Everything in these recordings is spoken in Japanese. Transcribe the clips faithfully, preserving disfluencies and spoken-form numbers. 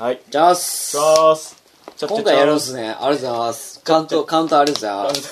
はい。 じゃあす。 じゃあす。 今回やるんすね。ありがとうございます。カウント、カウントありがとうございます。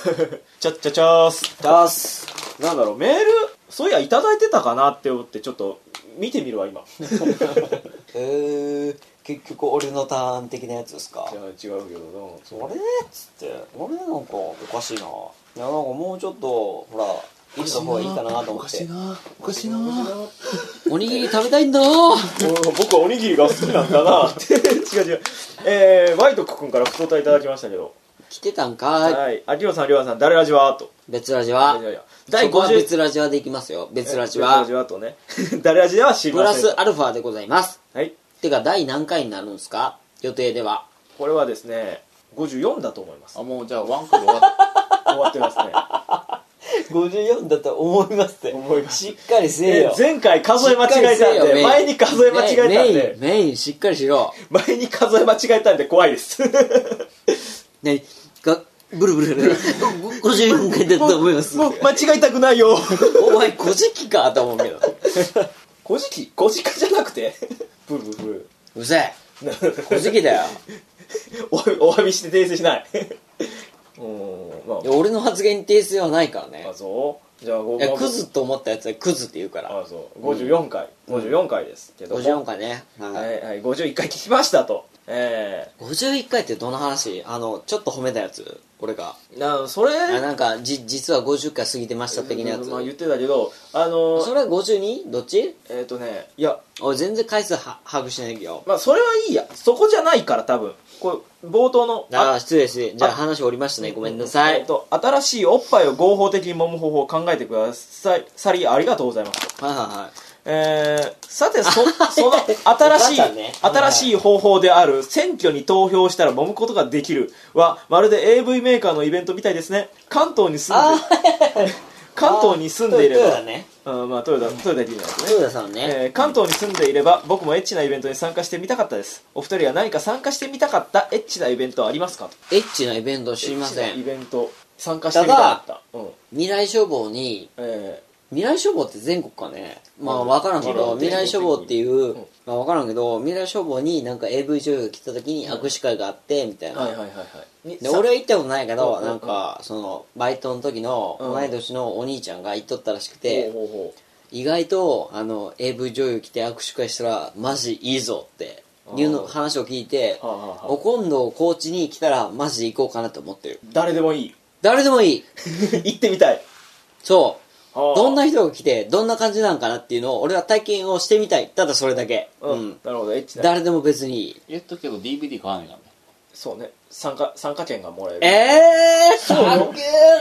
ちゃっちゃちゃーす。 じゃあす。 なんだろう、メール、そういや、いただいてたかなって思って、ちょっと、見てみるわ、今。 えー、結局俺のターン的なやつですか？ いや、違うけどな。 あれっつって、俺なんかおかしいな。いや、なんかもうちょっと、ほら、入れた方がいいかなと思って。 おかしいな。おかしいな。 おにぎり食べたいんだ僕はおにぎりが好きなんだなって。違う違う。えー、ワイトク君から太田いただきましたけど。 来てたんかい。 はい。あ、りょうさん、りょうさん、誰ラジはと。 別ラジは。 いやいやだいごじゅう。別ラジはでいきますよ。別ラジは。 別ラジはとね。誰ラジでは知りプラません。 スアルファでございます。 はい。 てか、第何回になるんですか？予定では。 これはですね、ごじゅうよんだと思います。 あ、もうじゃあワンクール終わった。 終わってますね。 ごじゅうよんだと思いますって。 思います。 しっかりせえよ。 前回数え間違えたんで、前に数え間違えたんで、 メイン、メインしっかりしろ。 前に数え間違えたんで怖いです。 ね、が、ブルブルブル。ごじゅうよんかいだと思います。 もう間違えたくないよ。 お前、古事記かと思うけど。 古事記古事記じゃなくてブルブルブル。 うせえ。古事記だよ。 お、お詫びして訂正しない。うーん、まあ。 いや俺の発言に訂正はないからね。 あ、そうじゃあ、ご、 いや、クズと思ったやつはクズって言うから。 あ、そう。ごじゅうよんかい。うん、ごじゅうよんかいですけど。 ごじゅうよんかいね。 はい、はい。ごじゅういっかい聞きましたと。ええー。ごじゅういっかいってどの話？あの、ちょっと褒めたやつ俺が。 な、それ。 あ、なんか、じ、実はごじゅっかい過ぎてました的なやつ。 まあ言ってたけど、あのー、 それは ごじゅうに？ どっち？ えっ、ー、とね、いや。 俺全然回数は把握してないけど。 まあそれはいいや。そこじゃないから多分。こう、冒頭の。 ああ、失礼失礼。じゃあ話折りましたね。ごめんなさい。 えっ、ー、と、新しいおっぱいを合法的に揉む方法を考えてください。さりありがとうございます。 はいはいはい。 えー、さてそ、その新しい、ね、新しい方法である選挙に投票したら揉むことができるはまるで エーブイ メーカーのイベントみたいですね。関東に住んで関東に住んでいれば、 トヨタね、 あまあトヨタ、トヨタでいいんですね。 トヨタさんね、 えー、関東に住んでいれば僕もエッチなイベントに参加してみたかったです。お二人は何か参加してみたかったエッチなイベントはありますか？ エッチなイベント知りません。 エッチなイベント参加してみたかった。うん、 未来消防に、 えー未来消防って全国かね、まあ分からんけど、未来消防っていう、まあ分からんけど、未来消防になんか エーブイ 女優が来た時に握手会があってみたいな。 はいはいはいはい。 で俺は行ったことないけど、なんかそのバイトの時の同い年のお兄ちゃんが行っとったらしくて、意外とあの エーブイ 女優来て握手会したらマジいいぞっていうの話を聞いて、今度高知に来たらマジで行こうかなと思ってる。 誰でもいい。 誰でもいい。 行ってみたい。 そう。どんな人が来てどんな感じなんかなっていうのを俺は体験をしてみたい。ただそれだけ。 うん、うん、なるほど。エッチな誰でも別にいい。 言っとくけど ディーブイディー 買わないからね。 そうね、参加参加券がもらえる。 えー、そうよ。だって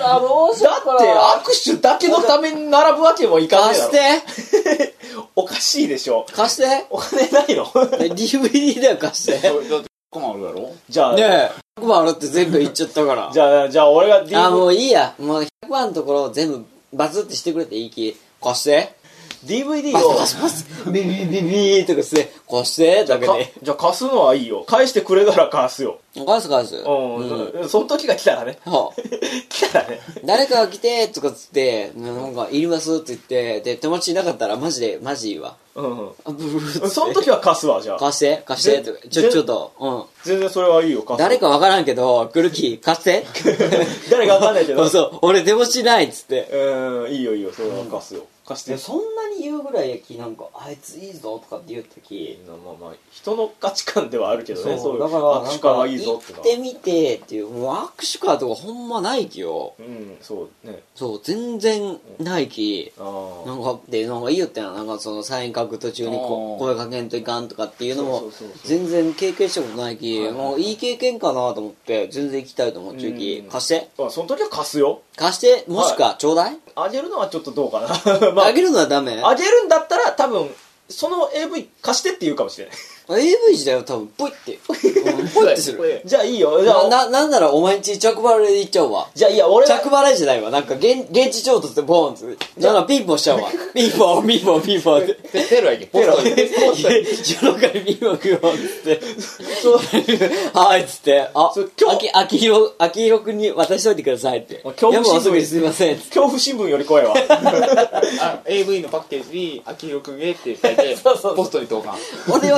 握手だけのために並ぶわけもいかないだろ。 貸しておかしいでしょ。 貸してお金ないの？ ディーブイディー だよ貸して。 だってひゃくまんあるやろ。 じゃあねえひゃくまんあるって全部言っちゃったからじゃあじゃあ俺が ディーブイディーあもういいやもうひゃくまんのところ全部バズってしてくれていいき貸してディーブイディー をバスバスバスビビビビとかして貸してだけでじゃあ貸すのはいいよ。返してくれたら貸すよ。 返す返すうん、うん、その時が来たらね来たらね誰かが来てとかっつってなんかいりますって言ってで友達いなかったらマジでマジいいわうん、 うん、その時は貸すわ。じゃあ貸して貸してとかちょちょっとうん全然それはいいよ。貸す。 誰かわからんけど来る気貸して誰かわかんないけどそうそう俺手持ちないっつってうんいいよいいよそれは貸すよ、うん、貸して。 そんなに言うぐらいやきなんかあいついいぞとかって言ったきまあまあ人の価値観ではあるけどね。 そうだから握手会はいいぞって行ってみてっていうもう握手会とかほんまないきよ。 うんそうねそう全然ないき、 うん、あなんかでなんかいいよってななんかそのサイン書く途中にこ声かけんといかんとかっていうのも全然経験したことないき、もういい経験かなと思って全然行きたいと思っちゅうき、貸して。 あその時は貸すよ。 貸してもしくはちょうだい。 あげるのはちょっとどうかな、まあ、 あげるのはダメ。 あげるんだったら多分その エーブイ 貸してって言うかもしれない。 エーブイ 時代は多分ポイってポイってする。 じゃあいいよ。じゃあな, な, なんならお前んち着払いで行っちゃうわ。 じゃあいや俺着払いじゃないわ。なんか現現地調達でボーンってなんかピンポンしちゃうわ。ピンポンピンポンピンポンってペロやけポストに夜中にピンポンピンポンってはいっつってああきひろあきひろくんに渡しといてくださいって恐怖新聞すいません恐怖新聞より怖いわ。 あ エーブイ のパッケージに「あきひろくんへ」って書いてポストに投函。 俺はガチで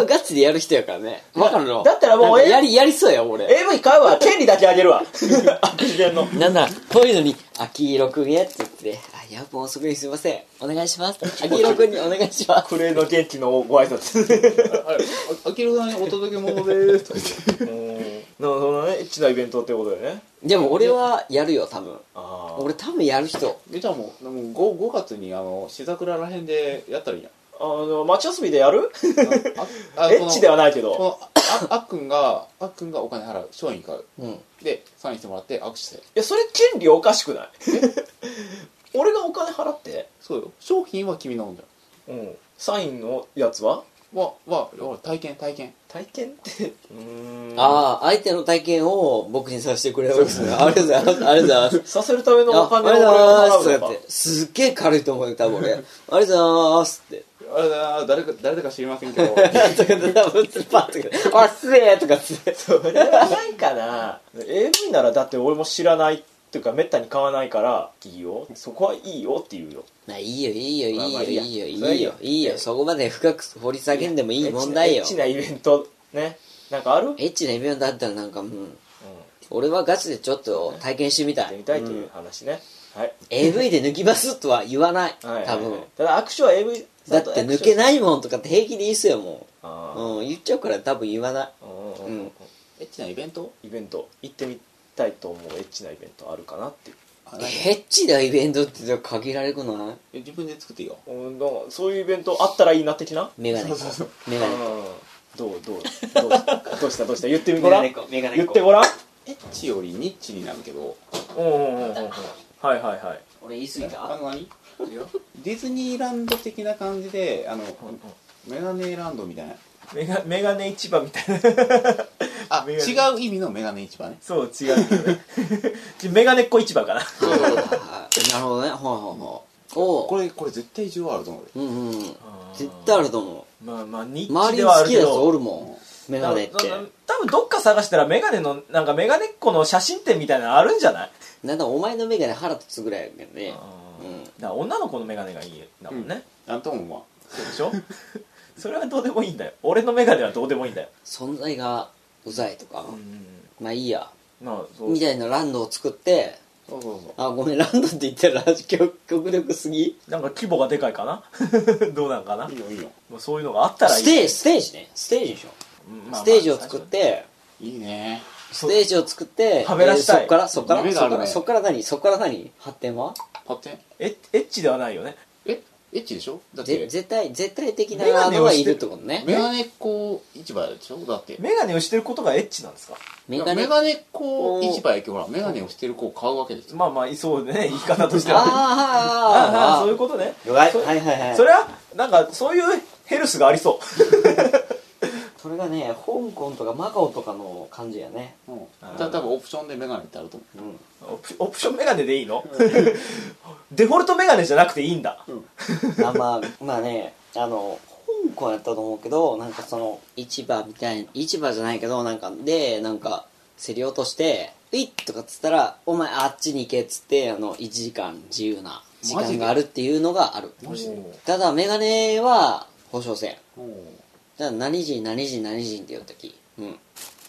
でやる人やからね。わかるの？ だったらもうなんかやり、やりそうや、俺。 エーブイ 買うわ。権利だけあげるわ。悪伝の。 なんだ、こういうのに、秋広くんへって言って、あ、やっぱ遅くにすいません。お願いします。秋広くんにお願いします。 クレーの元気のご挨拶。 あれ、あきろさんにお届け物でーすとか言って。 うん。なるほどね。エッチなイベントってことだよね。 でも俺はやるよ、多分。 ああ。 俺多分やる人。 えじゃあもう、もう 5, 5月にあの、しざくららへんでやったらいいやん。 あの、町遊びでやるああエッチではないけど。 このああっくんがあっくんがお金払う商品買ううん。 でサインしてもらって握手していや、それ権利おかしくない俺がお金払ってそうよ商品は君のもんだようん。サインのやつはわわわ体験体験体験ってうーんああ、相手の体験を僕にさせてくれるわけですね。ありがとうございます。ありがとうございます。 させるためのお金をあありがとうございます。 俺が払うのかとかって。すっげえ軽いと思うよ、多分俺。ありがとうございますって。 あれだ誰か誰だか知りませんけどとかで、多分、パッとか、あ、失礼とかって。 それはないかな エーブイ ならだって俺も知らないっていうかめったに買わないからいいよそこはいいよって言うよまあいいよ、いいよ、いいよ、 まあまあいいやいいよ、いいそれはいいよよ、いいよ。そこまで深く掘り下げんでもいい問題よエッ。チなエッチなイベントねなんかあるエッチなイベントだったらなんか、うん。 うん俺はガチでちょっと体験してみたいやってみ。たいという話ね、はいエーブイ で抜きますとは言わない。 はい多分。 ただ握手は エーブイだって抜けいないもんとかって平気でいいっすよ、もあう。うん、言っちゃうから多分言わない。 ーうんエッチなイベントイベント行ってみたいと思うエッチなイベントあるかなっていうあ何エッチなイベントって限られくない？ え自分で作っていいようんだからそういうイベントあったらいいな的なメガネっ子。メガネっ子。 うんどうどうどうどうしたどうした言ってみごらんメガネっ子メガネっ子言ってごらんエッチよりニッチになるけどうんうんうんうんうんはいはいはい俺言い過ぎあた？ の何ディズニーランド的な感じであのメガネランドみたいなメガメガネ市場みたいなあメガネ違う意味のメガネ市場ねそう違うけどねメガネっ子市場かなそうそうそうなるほどね。ほうほうほう。おう。 これこれ絶対需要あると思うようんうん。絶対あると思まあまあニう。周ッチではありに好きなやつるけどおるもん。メガネって。 多分多分どっか探したらメガネのなんかメガネっ子の写真展みたいなのあるんじゃないなんだお前のメガネ腹立つぐらいやけどね。 うんだから女の子のメガネがいいんだもんね、 なんともまそうでしょそれはどうでもいいんだよ俺のメガネはどうでもいいんだよ存在がうざいとか。 うんまあいいや。 まあそうみたいなランドを作って、 そうそうそうあ、ごめん、ランドって言ったら極極力すぎ。 なんか規模がでかいかなどうなんかないいよいいよもうそういうのがあったらいいステージ、ステージね。ステージでしょ。 うんまあまあステージを作って、 いいねステージを作って、 はべらしたいえーそっから、そっから、 夢があるねそっから、そっから何そっから何発展は発展エエッチではないよねえエッチでしょだっぜて絶対、絶対的なメガネをしてのがいるってことね。 メガネっ子市場でしょだってメガネをしてることがエッチなんですかメガネ。 メガネっ子市場やけどほらメガネをしてる子を買うわけですよまあまあいそうでね言い方としてあーはあああー、あーそういうことねはいそはいはいはい。 それはなんかそういうヘルスがありそうそれがね、香港とかマカオとかの感じやね。 うんた多分オプションでメガネってあると思うん。 オプオプションメガネでいいのデフォルトメガネじゃなくていいんだまあまあ、まあね、あの、香港やったと思うけど、なんかその、市場みたいな、市場じゃないけど、なんか、で、なんか、競り落として、ういっとかっつったら、お前あっちに行けっつって、あの、いちじかん自由な時間があるっていうのがある。 マジでただ、メガネは、保証せん。 うただ、何人、何人、何人って言うとき、うん。 ん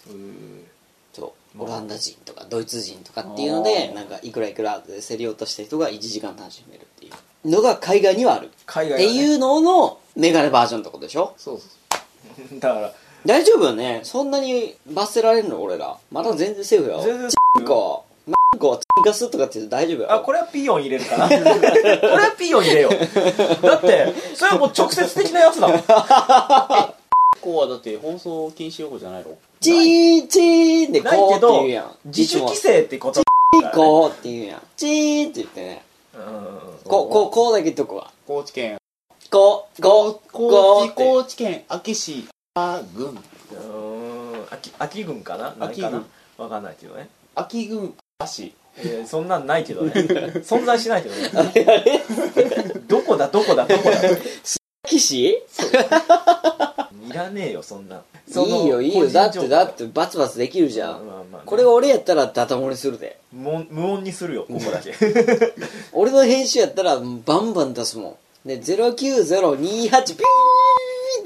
そう、オランダ人とかドイツ人とかっていうのであーなんかいくらいくらで競り落とした人がいちじかん楽しめるっていうのが海外にはある海外はねっていうののメガネバージョンってことでしょ。 そうそうだから大丈夫よね。そんなに罰せられるの俺らまだ全然セーフよ。 全然なんかなんかガスとかって大丈夫よ。 あこれはピーヨン入れるかなこれはピーヨン入れようだってそれはもう直接的なやつだもんここはだって放送禁止用語じゃないのチーンチーンでないこうってけど言うやん。 自主規制ってことこうって言うやん。チーンって言ってね。 うんうんうんこうこうこうだけ言っとこは。 高知県こうこうこ高知うって。 高知県安芸市あ郡うーん秋秋軍かな何かな秋軍わかんないけどね、 安芸郡足えーそんなんないけどね存在しないけどねどこだどこだどこだ騎士いらねえよそんないいよいいよだってだってバツバツできるじゃん、 まあまあまあねこれが俺やったらダタ漏れするで。 無音無音にするよここだけ俺の編集やったらバンバン出すもんでゼロきゅうゼロにはちピーンって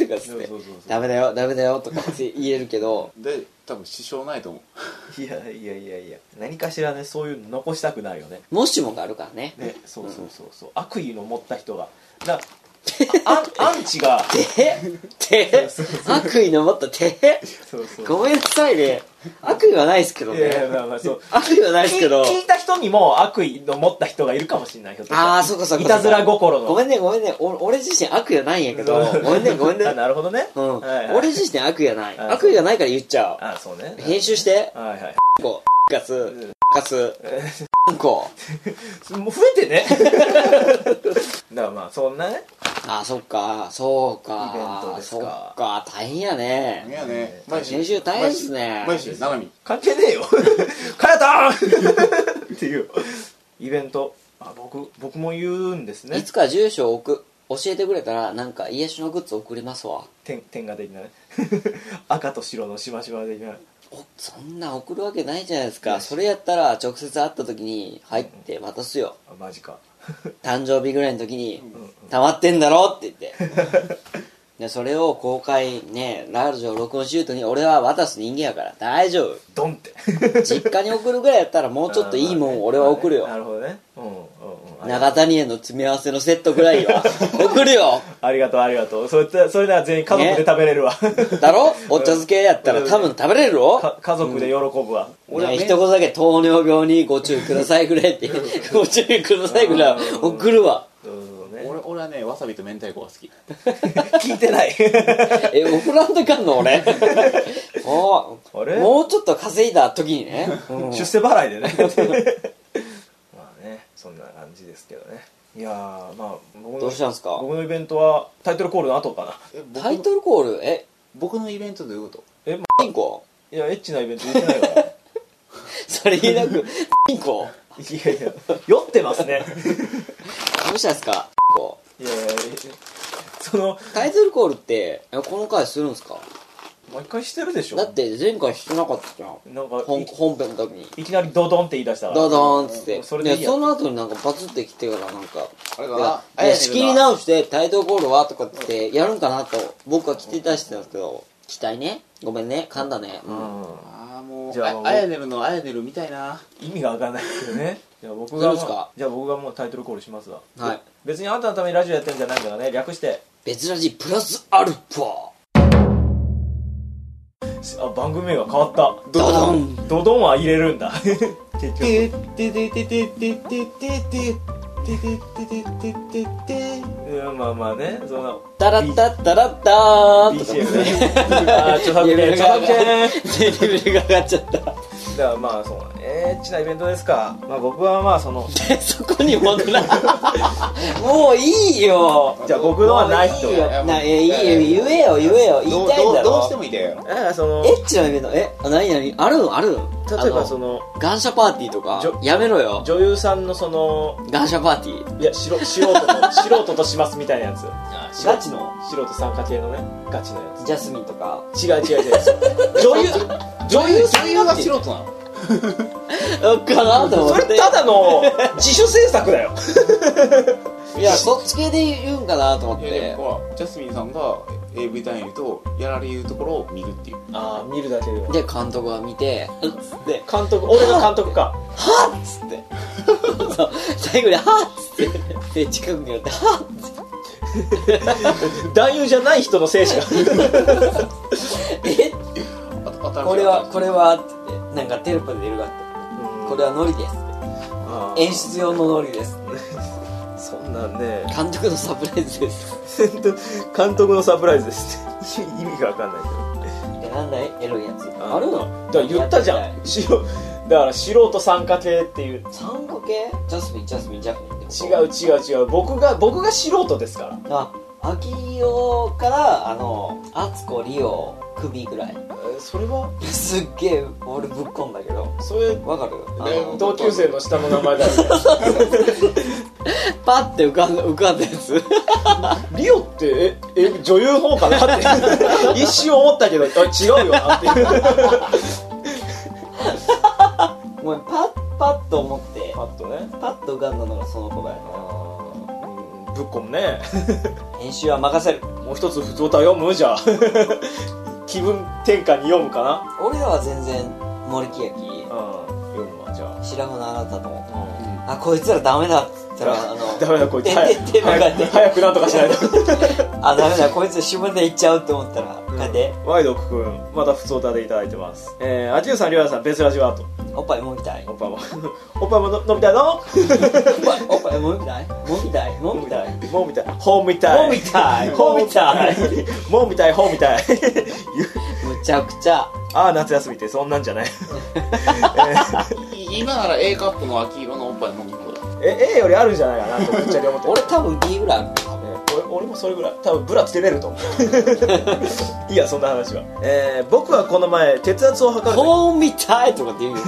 とかっつってそうそうそうダメだよダメだよとかって言えるけどで多分支障ないと思う。 いやいやいやいや何かしらねそういうの残したくないよね。 もしもがあるからねねそうそうそうそう、うん、悪意の持った人がだアン、アンチがてて悪意の持ったてそうそうごめんなさいね悪意はないですけどね。 いやいやまあまあそう悪意はないですけど聞いた人にも悪意の持った人がいるかもしれない。 ああそうかそうかいたずら心のごめんねごめんねお俺自身悪意はないんやけどごめんねごめんねあなるほどね、 うんはいはい、 俺自身悪意はないあ悪意がないから言っちゃう。 あそうね編集してはいはいこうガスガスこうもう増えてねだからまあそんなねあそっかそうかイベントですか。 そっか大変やね。 いやね編集大変ですね。 マジななみ関係ねえよかやたーっていうイベントあ僕僕も言うんですね。 いつか住所を送教えてくれたらなんか癒しのグッズ送りますわ。 点点が的なね赤と白のしましま的なおそんな送るわけないじゃないですか。それやったら直接会った時に入って渡すよ。 あマジか誕生日ぐらいの時に溜まってんだろって言ってでそれを公開ねラジオ録音シュートに俺は渡す人間やから大丈夫。 ドンって実家に送るぐらいやったらもうちょっといいもん俺は送るよ。 なるほどね、うんうんうん、 長谷園の詰め合わせのセットぐらいは送るよ。 ありがとうありがとう。それってそれなら全員家族で食べれるわ、ね、 だろお茶漬けやったら多分食べれるろか家族で喜ぶわ、 うん、俺は一言だけ糖尿病にご注意くださいぐらいってご注意くださいぐらい送るわ。 俺, 俺はねわさびと明太子が好き聞いてないえ送らんといかんの俺おあれもうちょっと稼いだ時にね、うん、 出世払いでねまあねそんな感じですけどね。いやーまあ僕のどうしたんすか。 僕のイベントはタイトルコールの後かな。 タイトルコールえ僕のイベントどういうこと。 え、ま、 ピンコいやエッチなイベント言ってないからそれ言えなくピンコいやいや酔ってますねどうしたんすかいやいやそのタイトルコールってこの回するんすか。 毎回してるでしょ。 だって前回してなかったじゃん。 なんか本本編の時にいきなりドドンって言い出したからドドーンっつってそれでいいやその後になんかバツってきてからなんかあれかなあや仕切り直してタイトルコールはとかってやるんかなと僕は期待してたんですけど期待ねごめんね噛んだね、うん、 うんああもうじゃああやねるのあやねるみたいな意味がわかんないですけどねじゃあ僕が、 どうですか。 じゃあ僕がもうタイトルコールしますわ。 はい別にあなたのためにラジオやってるんじゃないからね略して別ラジプラスアルファ。 あ番組名が変わった。 ドドンドドンは入れるんだ結局てててててててててててててていやまあまあねそのタラッタッタラッタービージーエム ねあ著作権著作権レベルが上がっちゃっただからまあそうなんエッチなイベントですか。まあ僕はまあそのそこに戻らもういいよ。 じゃあ僕のはない人いいよないいよ言えよ言えよ言いたいんだろ。 どうしてもいいだよ。 だからそのエッチなイベントえ何何あるんあるん例えばそのガンシャパーティーとかじょやめろよ。 女優さんのそのガンシャパーティーいや素素人と素人としますみたいなやつガチの素人参加系のねガチのやジャスミンとかつ違う違う違う女優女優さん女優が素人なの。 かなと思ってそれただの自主制作だよいやそっち系で言うんかなと思っいやでてもほらジャスミンさんが エーブイ 男優とやられるところを見るっていうああ見るだけでで監督が見てつって監督俺が監督かはっつってそう最後にはっつってで近くに寄ってはっつって男優じゃない人の精子がえこれはこれはって言ってなんかテロップで出るがってこれはノリですって演出用のノリですそんなんね監督のサプライズです監督のサプライズですって意味が分かんないけどえなんだいエロいやつあるのだから言ったじゃんしだから素人参加系っていう参加系ジャスミンジャスミンジャスミンって違う違う違う僕が僕が素人ですからあ秋代からあの敦子リオ首ぐらいえそれはすっげえ俺ぶっこんだけどそれわかるあの同級生の下の名前だよねパッて浮かんだ浮かんだやつリオってええ女優の方かなって一瞬思ったけどあ違うよなっていうごめんパッパッと思ってパッとねパッと浮かんだのがその子だよぶっ込むね編集は任せる。 もう一つ普通歌読むじゃあ気分転換に読むかな。 俺らは全然森木焼き、うん、 読むわじゃあ。 白船あなたと、うん、あこいつらダメだっつったらあのダメだこいつ早く早くなんとかしないとあダメだこいつ下で行っちゃうって思ったらこうやってワイドク君また普通歌でいただいてます。えー、あちゅうさんりょうやさん別ラジオアート。 おっぱいもみたい。 おっぱいもおっぱいも飲みたいのおっぱいもみたいもみたいもみたいもみたいほみたいもみたいもみたいもみたいほみたいむちゃくちゃ。 ああ夏休みってそんなんじゃない今なら A カップの秋色のおっぱい飲み放題。 え A よりあるんじゃないかなとぶっちゃけ思ってる。 俺多分 B ぐらいある。 俺, 俺もそれぐらい多分ブラつけれると思ういいやそんな話は、えー、僕はこの前血圧を測るほんみたいとかって言うよ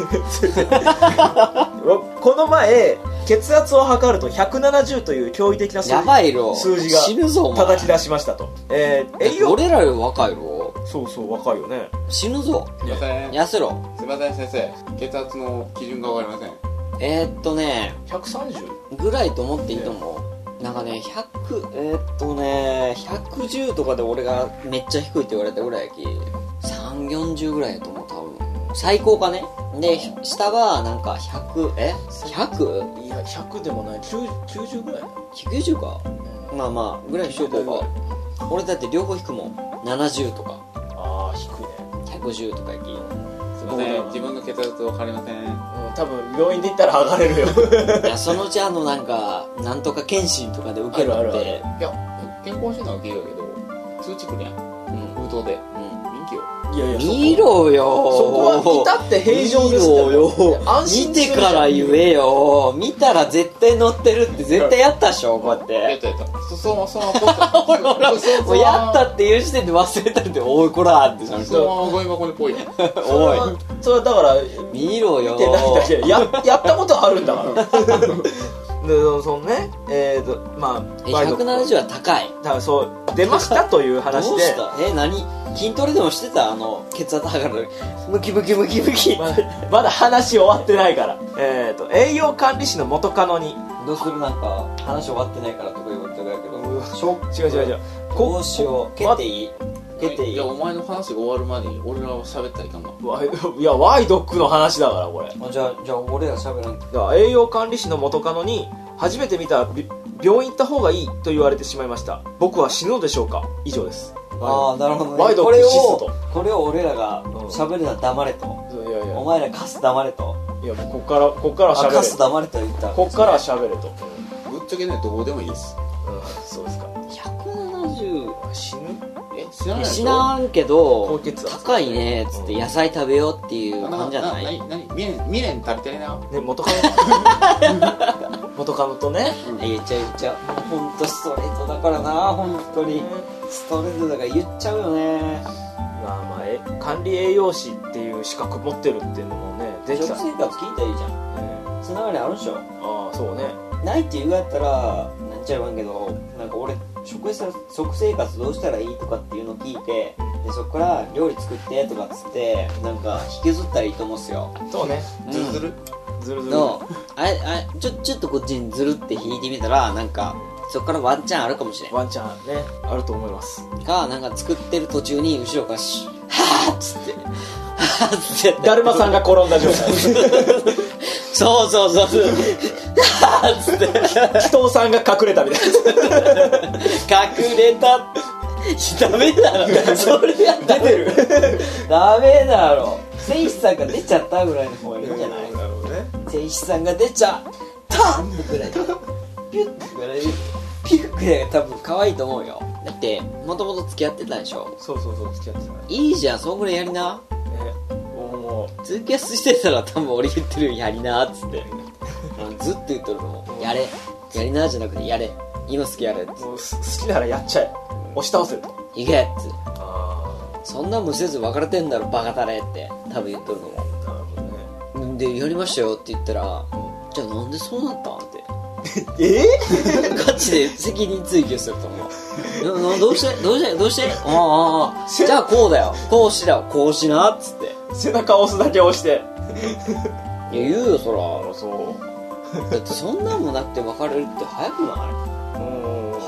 この前血圧を測るとひゃくななじゅうという驚異的な数やばいろ数字が叩き出しましたと。えー、栄養俺らより若いろ。 そうそう若いよね。 死ぬぞ。 すいません痩せろ。 すいません先生血圧の基準が分かりません。 えー、っとねひゃくさんじゅうぐらいと思っていいと思う。なんかねひゃくえー、っとねひゃくじゅうとかで俺がめっちゃ低いって言われたぐらいやきさんじゅう、よんじゅうぐらいやと思う多分最高かね。で下がなんかひゃくえ ひゃく? いやひゃくでもないきゅうじゅうぐらいきゅうじゅうか、うん、まあまあぐらいにしようか。俺だって両方引くもんななじゅうとか。 ああ低いね。 ひゃくじゅうとかやき。 すいません自分の血圧分かりません。 うん多分病院で行ったら上がれるよいやそのうちあのなんかなんとか検診とかで受けるって。 あるあるある。 いや健康診断は受けるけど通知来るやん、うん、封筒で、うん、人気よ。 いやいや見ろよそこは至って平常ですよよ安心見てから言えよ。見たら絶対乗ってるって絶対やったっしょこうやってやったやったそそのそのポスターほらほらもうやったっていう時点で忘れたんでおいこらってそのままゴミ箱にポイおいそれはだから見ろよ見てないだけややったことはあるんだからでそのねえーとまあひゃくななじゅうは高い。 だからそう出ましたという話でどうしたえ何筋トレでもしてたあの血圧測るムキムキムキムキまだまだ話終わってないからえーと栄養管理士の元カノにどうするなんか話終わってないからとか言われたからけど違う違う違うこうしよう蹴っていい蹴っていいいやお前の話が終わるまでに俺らは喋ったらいかんの。 いやワイドックの話だからこれ。 あじゃあじゃあ俺ら喋らん。 だから栄養管理士の元カノに初めて見た病院行った方がいいと言われてしまいました。僕は死ぬのでしょうか。以上です。 ああなるほどね。 ワイドッこれクシストとをこれを俺らが喋るなら黙れと、 うん、いやいやお前らカス黙れと。 いやもうこっからこっからは喋れ。 カス黙れと言ったらこっからは喋れと。 ぶっちゃけねどうでもいいです。 うん、そうですか。 ひゃくななじゅう死ぬ？ え知らないでしょ。 知らんけど高血圧高いねっつって野菜食べようっていう感じじゃない？ ななな何未練未練足りてるな。 ね元カノ元カノとね、 うん、言っちゃう言っちゃう。本当ストレートだからな本当にストレートだから言っちゃうよね。 まあまあえ管理栄養士っていう資格持ってるっていうのもねできた。 食生活聞いたらいいじゃん、ね、つながりあるでしょ。 ああそうね。 ないって言うやったらなんちゃいわんけどなんか俺食食生活どうしたらいいとかっていうのを聞いてでそこから料理作ってとかっつってなんか引きずったらいいと思うんすよ。 そうね。 ずるずるずるずるのあれあれちょちょっとこっちにずるって引いてみたらなんかそこからワンチャンあるかもしれん。 ワンチャンねあると思いますかなんか作ってる途中に後ろからシュッはーっつってはーっつってだるまさんが転んだ状態そうそうそうそうはーっつって紀藤さんが隠れたみたいな隠れたダメだろそれや出てるダメだろ聖司さんが出ちゃったぐらいの方がいいんじゃない？ なるほどね。 聖司さんが出ちゃったぐらいピュッぐらいピュッぐらいが多分可愛いと思うよ。だってもともと付き合ってたでしょ。 そうそうそう付き合ってたね。 いいじゃんそんぐらいやりな。 ねもうツーキャスしてたら多分俺言ってるよやりなっつってずっと言っとると思う。やれやりなじゃなくてやれ今好きやれっつってもう好きならやっちゃえ押し倒せると。 いけっつってあそんな無せず別れてんだろバカタレって多分言っとると思あなるほどね。 う。でやりましたよって言ったら、うん、じゃあなんでそうなったんってえガチで責任追及すると思うななどうしてどうしてどうしてああああじゃあこうだよこうしだよこうしなっつって背中押すだけ押していや言うよそらそうだってそんなんもなくて別れるって早くない？ うん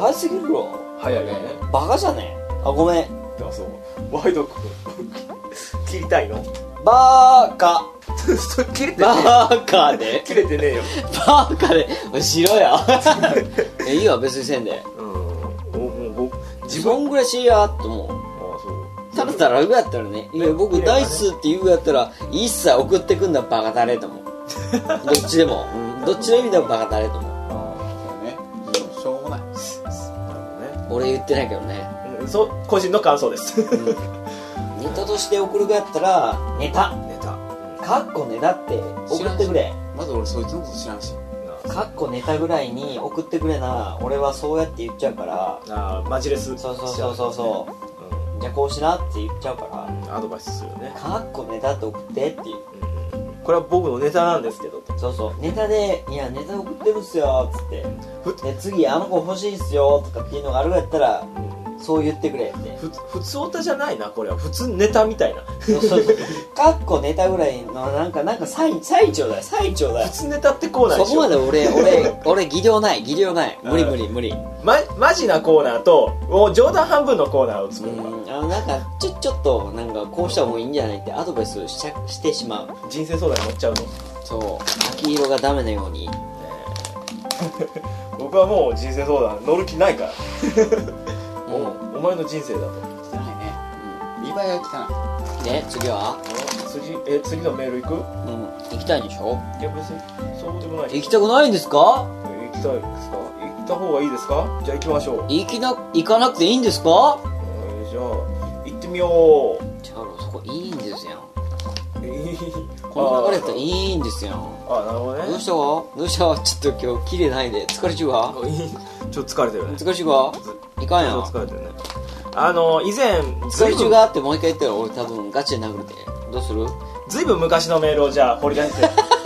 早すぎるろ。 早いよね。 バカじゃねえ。あ、ごめん。 でもそうワイド君切りたいの？ バーカ。 切れてねバーカで切れてねえよ。 バーカでしろや。え、いいわ、別にせんで。 うん。もう自分ぐらいしやと思う。 ああそう。 ただたら楽やったらね、いや僕大っすって言うやったら一切送ってくんだバカだれと思う。どっちでも、うん、どっちの意味でもバカだれと思う。 ああそうね、うん、しょうもない。 なるほどね。 俺言ってないけどね。 うん、そう個人の感想です。 うん、ネタとして送るがやったらネタネタ。 かっこネタって送ってくれ。 まず俺そいつのこと知らんし。 かっこネタぐらいに送ってくれな。俺はそうやって言っちゃうから。 ああマジレス。 そうそうそうそうそう、うん、じゃあこうしなって言っちゃうから、 アドバイスするよね。 かっこネタって送ってっていう、 うん、これは僕のネタなんですけどと。 そうそうネタでいやネタ送ってるっすよっつってで次あの子欲しいっすよとかっていうのがあるんやったら、うん、そう言ってくれってふ普通オタじゃないなこれは普通ネタみたいな。 そうそうそうかっこネタぐらいのなんかなんかサインサインちょうだいサインちょうだい。 普通ネタってコーナーでしょ。 そこまで俺俺俺技量ない技量ない無理無理無理。 ま、マジなコーナーともう冗談半分のコーナーを作る。 うんあのなんかちょちょっとなんかこうした方がいいんじゃないってアドバイスしちゃしてしまう。 人生相談に乗っちゃうの。 そう秋色がダメなように。 僕はもう人生相談乗る気ないから。 うん、 お, お前の人生だと。 汚いね。見栄えが汚い。 で次は次え次のメール行く？ うん行きたいでしょ。 いや別にそうでもない。 行きたくないんですか？ 行きたいですか？行った方がいいですか？じゃあ行きましょう。 行きな行かなくていいんですか？ えー、じゃあ行ってみよう。 違うそこいいんですよ。 えー、 この流れだったらいいんですよ。 あなるほどね。 どうしたどうしたちょっと今日綺麗ないで疲れちゅうわ。 ちょっと疲れてるね。 疲れちゅうわ。いかんやん。 疲れてるね。あの以前疲れちゅうがあってもう一回言ったら俺多分ガチで殴るで。どうする？ ずいぶん昔のメールをじゃあ掘り出して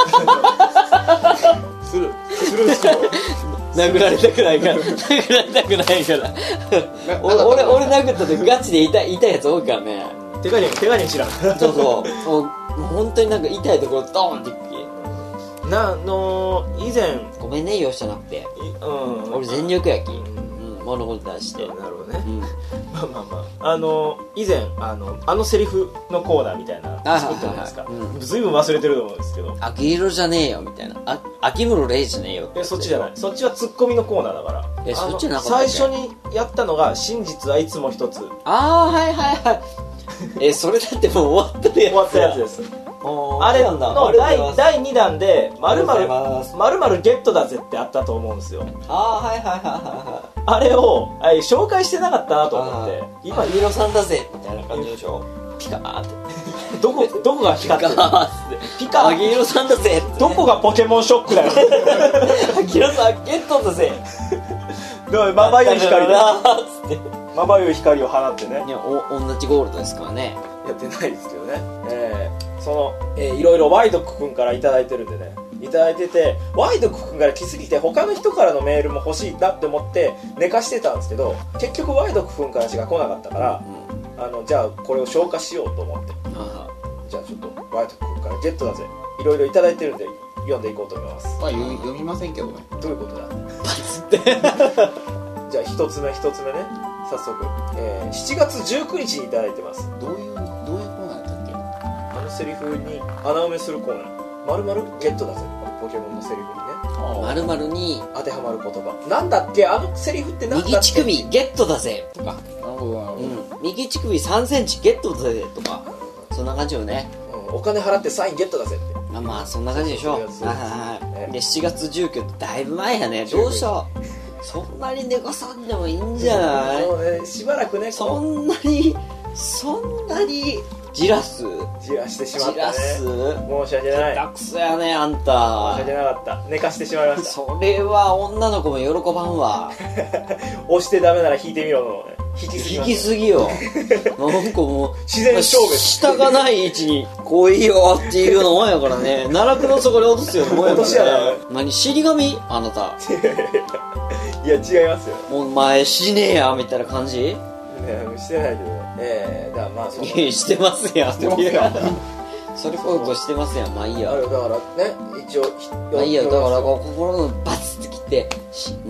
するするんですけど殴られたくないから殴られたくないから俺俺俺殴った時ガチで痛い痛いやつ多いからね。 手加減手加減知らん。 そうそうもうもう本当になんか痛いところドーンっていくきなあの以前ごめんね容赦なくて、 うん、 俺全力やき、 うんうん、物事出して。 なるほどね、 うん、 まあまあまああの以前あのあのセリフのコーナーみたいな作ったじゃないですか。ずいぶん忘れてると思うんですけど秋色じゃねえよみたいなあ秋室礼じゃねえよってえそっちじゃないそっちはツッコミのコーナーだからえそっちじゃなかったっけ。 最初にやったのが真実はいつも一つ。 ああはいはいはいえそれだってもう終わったやつ終わったやつです。あれのだいにだんで〇〇〇〇ゲットだぜってあったと思うんですよ。 ああはいはいはいはいあれをあれ紹介してなかったなと思って今秋色さんだぜみたいな感じでしょ。ピカーってどこどこが光ってるピカー秋色さんだぜどこがポケモンショックだよ。 秋色さんゲットだぜまばゆい光だまばゆい光を放ってね。 いやお同じゴールドですからね。 やってないですけどね、えー、その、えー、いろいろワイドク君からいただいてるんでねいただいててワイドク君から来すぎて他の人からのメールも欲しいなって思って寝かしてたんですけど結局ワイドク君からしか来なかったから、うん、あのじゃあこれを消化しようと思ってあじゃあちょっとワイドク君からゲットだぜいろいろいただいてるんで読んでいこうと思います。 まあ読みませんけどね。 どういうことだバツってじゃあ一つ目一つ目ね早速、えー、しちがつじゅうくにちにいただいてます。 どういうどういうコーナーだったっけ。 あのセリフに穴埋めするコーナーまるまるゲットだぜポケモンのセリフにねまるまるに当てはまる言葉なんだっけあのセリフってなんだっけ右乳首ゲットだぜとかなるほどなるほど、 うん、右乳首さんセンチゲットだぜとかそんな感じよね、 うん、お金払ってサインゲットだぜってまあまあそんな感じでしょ。はいはいはい。でしちがつじゅうくにちってだいぶ前やね。どうしたそんなに寝かさんでもいいんじゃない、 ね、しばらくねそんなにそんなにじらすじらしてしまったね。 じらす申し訳ない下手くそやねあんた。 申し訳なかった寝かしてしまいました。 それは女の子も喜ばんわ。 押してダメなら引いてみろの、ね、引きすぎ引きすぎよなんかもう自然消滅下がない位置に来いよっていうようなもんやからね奈落の底に落とすようなもんやからね。何尻紙あなた。 いや違いますよ。 お前死ねえやみたいな感じ。 ねしてないけどね。ええー、だからまあそのいやしてますやん。 してますやんそれこそしてますやん。まあいいや。 あれだからね一応まあいいやだから心のバツって切ってしね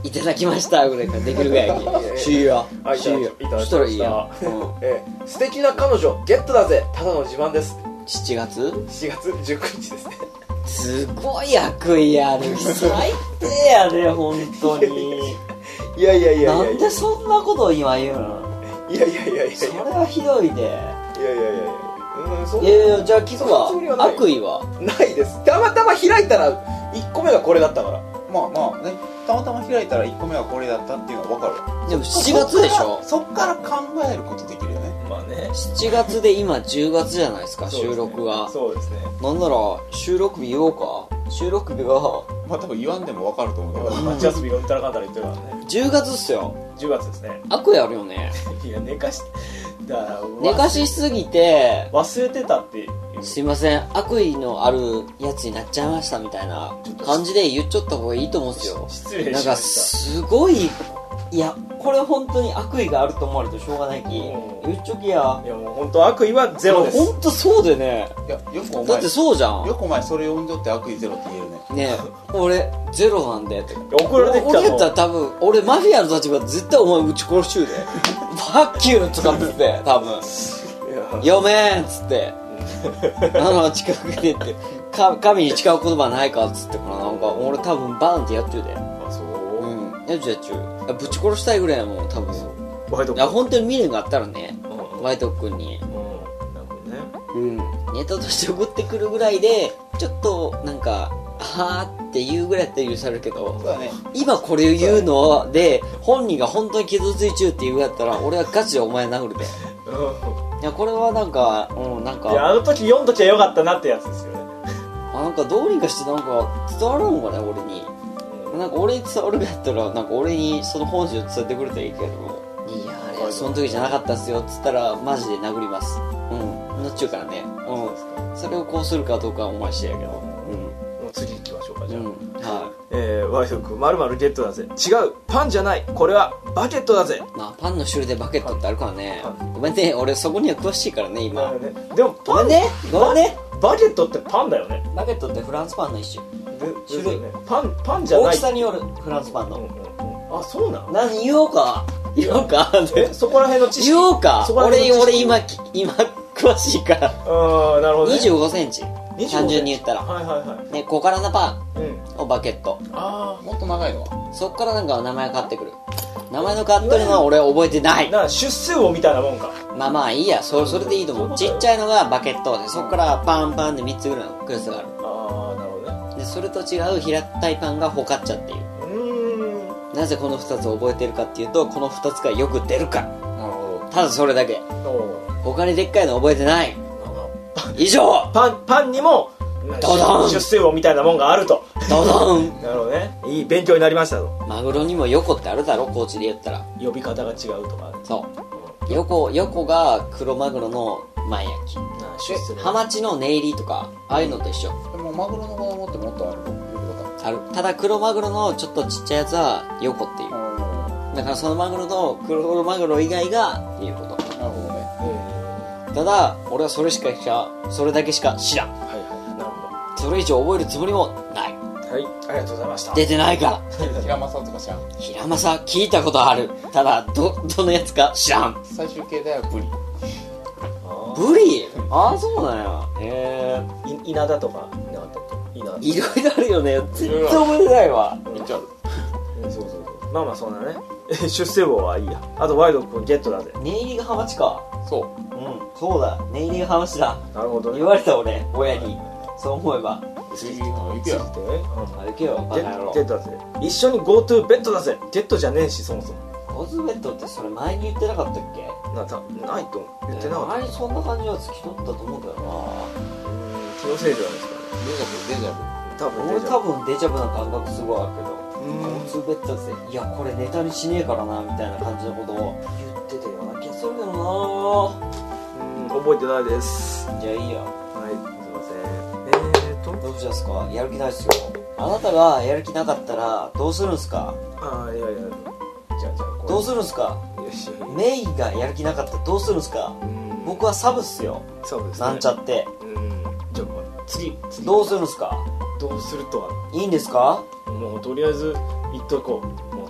いただきましたぐらいからできるぐらいにしいやはいしいやいただきましたしたらいいや、うん、 えー素敵な彼女ゲットだぜただの自慢です。 しちがつしちがつじゅうくにちですね。 すごい悪意ある最低やで本当にいやいやいやいやなんでそんなことを今言うの。 いやいやいやいやそれはひどいで。いやいやいやいやうんそんいやいやじゃあ聞くわ。悪意はないです。たまたま開いたらいっこめがこれだったから。 まあまあね、たまたま開いたらいっこめはこれだったっていうのは分かるわ。 でもしちがつでしょ。 そっから考えることできるよね。 まあねしちがつで今じゅうがつじゃないですか。 そうですね収録がそうですね。 なんなら収録日言おうか。収録日がまあ多分言わんでも分かると思うけど夏休みがうんたらかんたら言ってるからね。 じゅうがつっすよ。 じゅうがつですね。 悪意あるよね。 いや寝かしだから寝かしすぎて忘れてたっていう。 すいません悪意のあるやつになっちゃいましたみたいな感じで言っちゃった方がいいと思うんですよ。 失礼しました。 なんかすごいいやこれ本当に悪意があると思われてしょうがないき、 うん言っちょきや。 いやもう本当悪意はゼロです。 本当そうでね。 いやよくお前だってそうじゃん。 よくお前それ読んじゃって悪意ゼロって言えるね。 ねえ俺ゼロなんでって送られてきたの俺やったら多分俺マフィアの立場絶対お前撃ち殺しちゅうでバッキューとかっつって多分いや読めんっつってあの近くでってか神に誓う言葉ないかっつってからなんか俺多分バーンってやっちゅうで。 あそううんやっちゅうやっちゅうぶち殺したいぐらいやもん多分。 ワイドいや本当に未練があったらねうんワイト君にうんなるほどね。 うんネタとして送ってくるぐらいでちょっとなんかはーって言うぐらいやったら許されるけどそうだね。 今これを言うので本人が本当に傷ついちゅうって言うやったら俺はガチでお前殴るで。いやこれはなんかうんなんかいやあの時読んどきゃよかったなってやつですよね。 あなんかどうにかしてなんか伝わらんのかね俺に。なんか俺に伝わるぐらいやったらなんか俺にその本心を伝えてくれたらいいけどいやあれその時じゃなかったっすよっつったらマジで殴ります。うんなっちゅうからね。うんそれをこうするかどうかはお前次第やけど。 もう次行きましょうかじゃあ、 うんはえー、ワイド君まるまるゲットだぜ。違うパンじゃないこれはバケットだぜ。 いまあパンの種類でバケットってあるからね。ごめんね俺そこには詳しいからね今。 ね、でもパンごめんねごめんね。 バケットってパンだよね。 バケットってフランスパンの一種。 で種類ですよね。パンパンじゃない大きさによるフランスパンの。 うんうんうん、あそうなの。 何言おうか言おうかえそこら辺の知識言おうかそこら辺俺の知識俺今今詳しいからああなるほどね。 にじゅうごセンチにじゅうご単純に言ったらはいはいはいね小柄なパうんンをバケット。 あもっと長いのはそっからなんか名前が変わってくる。名前の変わってるのは俺覚えてない。 あだから出世魚みたいなもんか。 まあまあいいやそれそれでいいと思う。ちっちゃいのがバケットでそっからパンパンでみっつぐらいのクラスがある。 ああなるほどね。 でそれと違う平たいパンがフォカッチャっていう。 うーんなぜこのふたつを覚えてるかっていうとこのふたつがよく出るから。 なるほただそれだけ。 お他にでっかいの覚えてないー以上。 パンパンにもドドン出世魚みたいなもんがあると。 ドドン。 なるほどね。いい勉強になりましたと。 マグロにも横ってあるだろ高知で言ったら。 呼び方が違うとか。 そう横横が黒マグロの前焼き。 な出世魚ハマチの念入りとかああいうのと一緒。 ど。でもマグロの子供ってもっとあるの呼び方。 ある。ただ黒マグロのちょっとちっちゃいやつは横っていう。だからそのマグロと黒マグロ以外がいうこと。 なるほどね。 えただ俺はそれしかしかそれだけしか知らん。 ー、はいはいなるほそれ以上覚えるつもりもない。 ど。はいありがとうございました。 出てないから。 平正とか知らん。 平正聞いたことある。ただどどのやつか知らん。 最終形態はブリ。 あブリああそうなんや。へえ。 ーい稲田とかいなかったっけ稲田いろいろあるよね。全然覚えてないわ。 めっちゃある。 うんそうそうそうまあまあそんなね出世魚はいいや。あとワイド君ゲットだぜ。 念入りがハマチか。 そう。 うんそうだ念入りがハマチだ。 なるほどね。 言われた俺親に。そう思えば。 次の行くよ。 ってねうん歩けよバゲカ野郎ゲッ。トだぜ。一緒に GoTo ベッドだぜ。ゲットじゃねえしそもそも。 ゴズベッドってそれ前に言ってなかったっけ？ なたないと言ってなかった。 前にそんな感じのやつ着とったと思うんだよな。 うん気のせいじゃないですかね。 デジャブ、デジャブ。 多分俺多分デジャブな感覚すごいあるけど。 うんゴズベッドっていやこれネタにしねえからなみたいな感じのことを言ってたような気がするけどな。 うん覚えてないです。 じゃあいいや。 はいすいません。えーとどうしますか？やる気ないっすよ。あなたがやる気なかったらどうするんすか？ ああいやいやじゃあじゃあこれどうするんすか？ よしメイがやる気なかったらどうするんすか？ うん僕はサブっすよ。 そうですね。 なんちゃってうんじゃあ次次どうするんすか？ どうするとはいいんですか？ もうとりあえず言っとこう。もう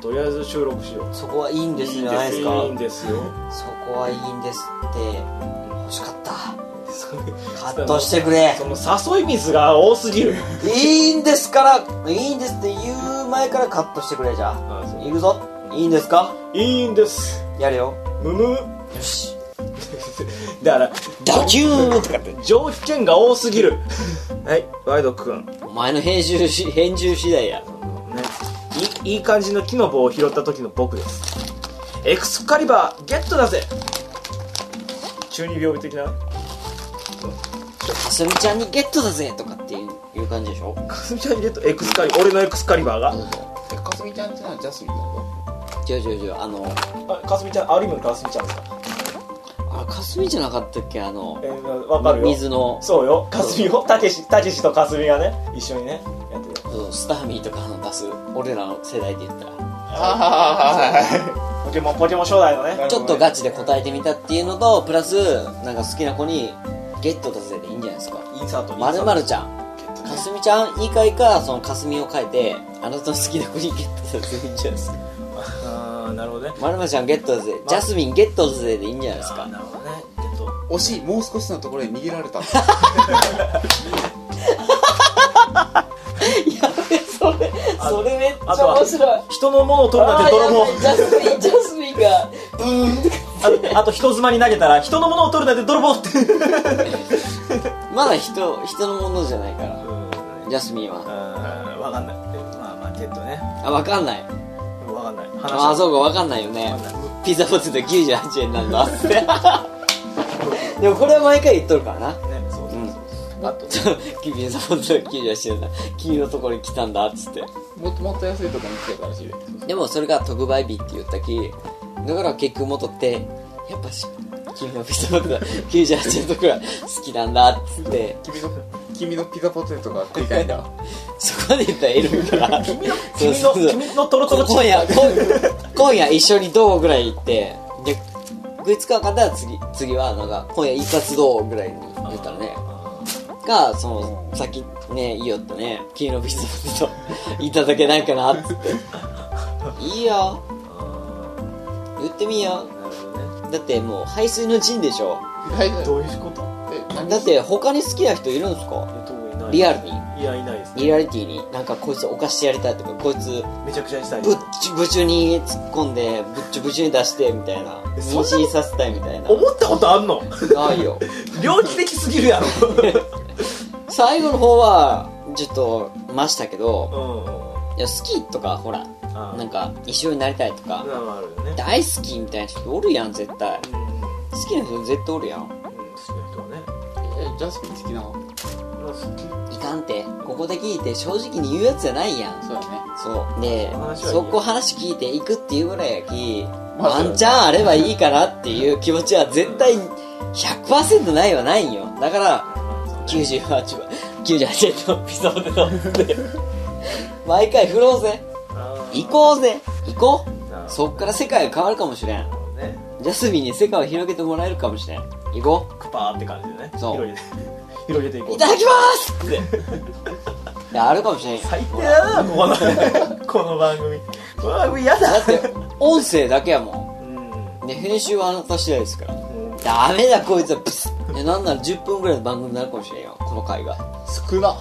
とりあえず収録しよう。 そこはいいんですじゃないですか。 いいんですよ。 そこはいいんですって欲しかった。カットしてくれ。 その誘い水が多すぎる。 いいんですからいいんですって言う前からカットしてくれ。じゃあ行くぞ。いいんですか。 いいんです。 やるよ。 むむ。よし。 だからダキューンとかって上機が多すぎる。はい、ワイド君。 お前の編集し編集次第や、ね、 いいいい感じの木の棒を拾った時の僕です。エクスカリバーゲットだぜ。中二病的な。 かすみちゃんにゲットだぜとかっていういう感じでしょ。 かすみちゃんにゲットエクスカリ俺のエクスカリバーが。 えかすみちゃんってのはジャスミンなの？ 違う違う違うあのあかすみちゃん有村かすみちゃんですか。 あかすみじゃなかったっけあの、 えー、分かるよ。 水のそうよかすみよ。たけしたけしとかすみがね一緒にねやってる。 そうスターミーとかの出す俺らの世代で言ったらポケモンポケモン初代のねちょっとガチで答えてみたっていうのとプラスなんか好きな子にゲットだぜでいいんじゃないですか。 インサートまるまるちゃんかすみちゃん言い換えかそのかすみを変えてあなたの好きな子にゲットだぜでいいんじゃないですか。 ああなるほどね。 まるまるちゃんゲットだぜ、ま、ジャスミンゲットだぜでいいんじゃないですか。 なるほどね。 惜しい。もう少しのところに逃げられた。やべそれそれめっちゃ面白い。 人のものを取るなんて泥棒。 ジャスミンジャスミンがブーンあ, あと人妻に投げたら人のものを取るなんて泥棒ってまだ人人のものじゃないから、うん、ジャスミンはうん分かんない。まあまあゲットね。 あ分かんない分かんない。 ああそうか分かんないよね。ピザポテトきゅうじゅうはちえんなんだってでもこれは毎回言っとるからな。ね、そうそうそう、うん、あとピザポテトきゅうじゅうはちえんだ君のところに来たんだっつって。 もっともっと安いところに来てたらしいで。 でもそれが特売日って言ったきだから結局元ってやっぱし君のピザポテトきゅうじゅうはちえんとか好きなんだっつって君の君のピザポテトが食いたいんだそこで言ったらエルフから君の君の君のトロトロチ今夜今夜一緒にどうぐらい行ってで食いつかなかったら次次はなんか今夜一発どうぐらいに言ったらねがそのさっきねいいよってね君のピザポテトいただけないかなっつっていいよ言ってみよう。だってもう排水の陣でしょ。 どういうこと？ だって他に好きな人いるんですか？リアルに。 いやいないです、ね、 リアリティになんかこいつ犯してやりたいとかこいつめちゃくちゃにしたいぶっちゅぶちゅに突っ込んでぶっちゅぶちゅに出してみたいな妊娠させたいみたいな。 思ったことあんの？ ないよ。 猟奇的すぎるやろ最後の方はちょっとましたけど、 うんうん、 いや好きとかほらなんか一緒になりたいとか、 ね、 大好きみたいな人おるやん絶対、うん、好きな人絶対おるやん、うん、好きな人はね。えジャスミン好きなの？ いかんってここで聞いて正直に言うやつじゃないやん。 そうだね。 そうでそこ話聞いていくっていうぐらいやき、 まあ、 ワンチャンあればいいかなっていう気持ちは絶対 ひゃくパーセント ないはないんよ。だからきゅうじゅうはちえんのピザポテトって毎回振ろうぜ行こうぜ行こう。そっから世界が変わるかもしれん、ね、ジャスミンに世界を広げてもらえるかもしれん。行こう。 クパーって感じでね。 そう広げて広げていこう。 いただきますっていやあるかもしれん。 最低だなこのこの番組この番組やだ。 だって音声だけやもん、うん、で編集はあなた次第ですから、うん、ダメだこいつはプスッ。でなんならじゅっぷんぐらいの番組になるかもしれんよこの回が。 少な